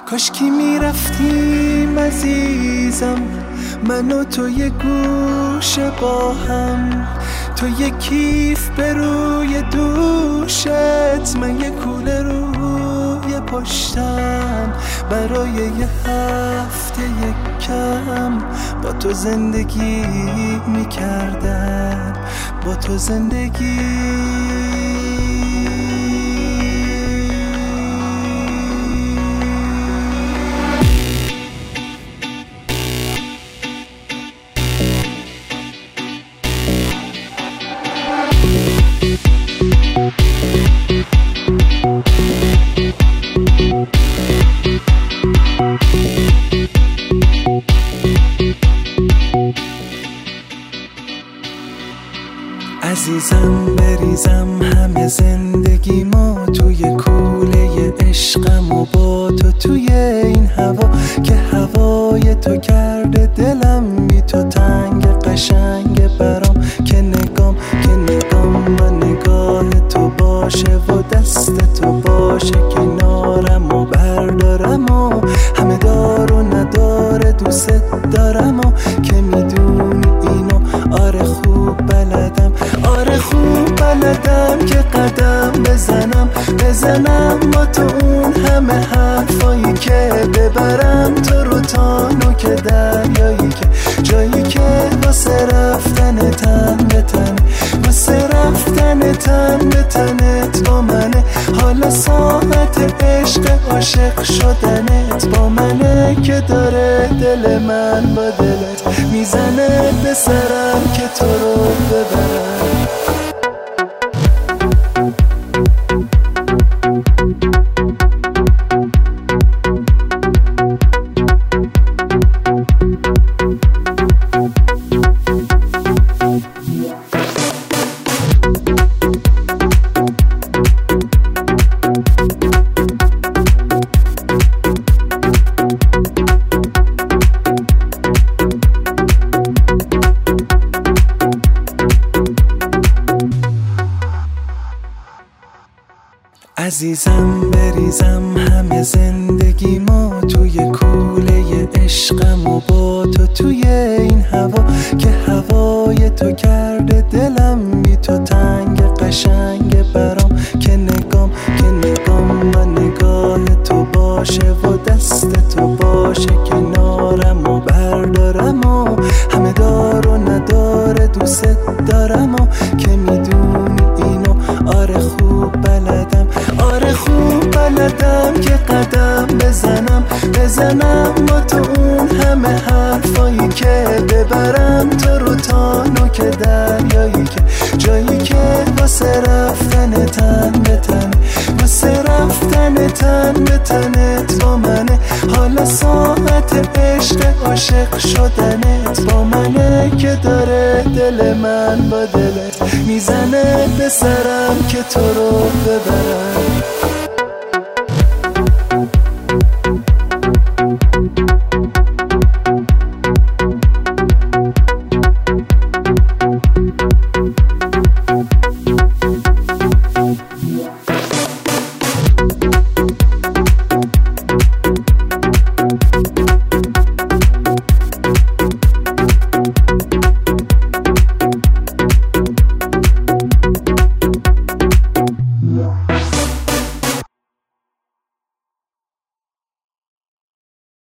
کاشکی میرفتیم عزیزم، من و تو یه گوشه با هم، تو یه کیف به روی دوشت، من یه کوله روی پشتم، برای یه هفته یک کم با تو زندگی میکردم، با تو زندگی. عزیزم بریزم همه زندگی ما توی کوله عشقم و با تو توی این هوا، که هوای تو کرده دلم بی تو تنگ قشنگ برام، که نگام و نگاه تو باشه و دست تو باشه کنارم و بردارم و همه دار و نداره دوست دارم و که میدونی اینو آره خوب بلدم، آره خوب بلدم که قدم بزنم با تو اون همه حرفایی که ببرم تو رو تا نوک دریایی، که جایی که واسه رفتن تن به تن، واسه رفتن تن به تنت با منه، حالا ساعت عشق عاشق شدنت با منه، که داره دل من با دلت میزنه به سرم که تو رو ببرم. عزیزم بریزم همه زندگی ما توی کوله عشقم و با تو توی این هوا، که هوای تو کرده دلم بی تو تنگ قشنگ برام، که نگام و نگاه تو باشه و دست تو باشه کنارم و بردارم و همه دار و نداره دوست دارم و که میدونی اینو آره خوب بلدم، آره خوب بلدم که قدم بزنم با تو اون همه حرفایی که ببرم تو رو تا نوک دریایی، که جایی که واسه رفتن تن به تن، واسه رفتن تن به تنت با منه، حالا ساعت عشق عاشق شدنت با منه، که داره دل من با دلت میزنه به سرم که تو رو ببرم.